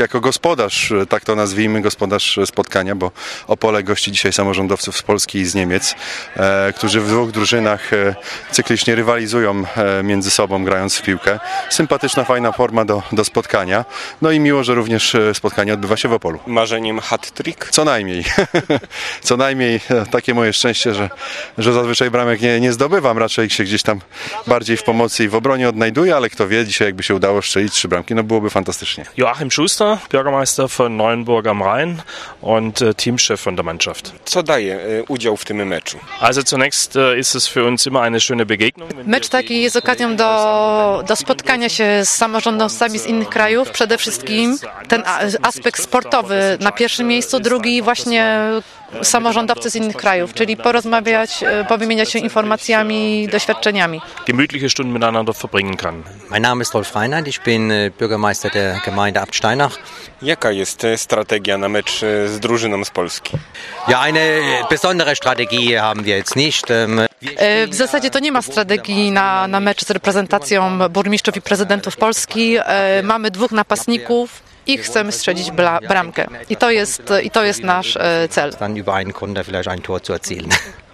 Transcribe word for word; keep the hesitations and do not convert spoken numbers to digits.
jako gospodarz, tak to nazwijmy, gospodarz spotkania, bo Opole gości dzisiaj samorządowców z Polski i z Niemiec, e, którzy w dwóch drużynach e, cyklicznie rywalizują e, między sobą, grając w piłkę. Sympatyczna, fajna forma do, do spotkania. No i miło, że również spotkanie odbywa się w Opolu. Marzeniem hat-trick? Co najmniej. Co najmniej takie moje szczęście, że, że zazwyczaj bramek nie, nie zdobywam. Raczej się gdzieś tam bardziej w pomocy i w obronie odnajduję, ale kto wie, dzisiaj jakby się udało strzelić trzy bramki, no byłoby fantastycznie. Joachim Schuster, Bürgermeister von Neuenburg am Rhein und Teamchef von der Mannschaft. Co daje udział w tym meczu? Also zunächst ist es für uns immer eine schöne Begegnung. Mecz taki jest okazją do, do spotkania się z samorządowcami z innych krajów. Przede wszystkim ten aspekt sportowy na pierwszym miejscu, drugi właśnie samorządowcy z innych krajów, czyli porozmawiać, powymieniać się informacjami, doświadczeniami. Gemütliche Stunden miteinander verbringen kann. Mein Name ist Rolf Reinhardt, ich bin Bürgermeister der Gemeinde Abt Steinach. Jaka jest strategia na mecz z drużyną z Polski? Ja, eine besondere Strategie haben wir jetzt nicht. W zasadzie to nie ma strategii na, na mecz z reprezentacją burmistrzów i prezydentów Polski. Mamy dwóch napastników i chcemy strzelić bla, bramkę. I to jest, i to jest nasz cel. Dann über einen Konter vielleicht ein Tor zu erzielen.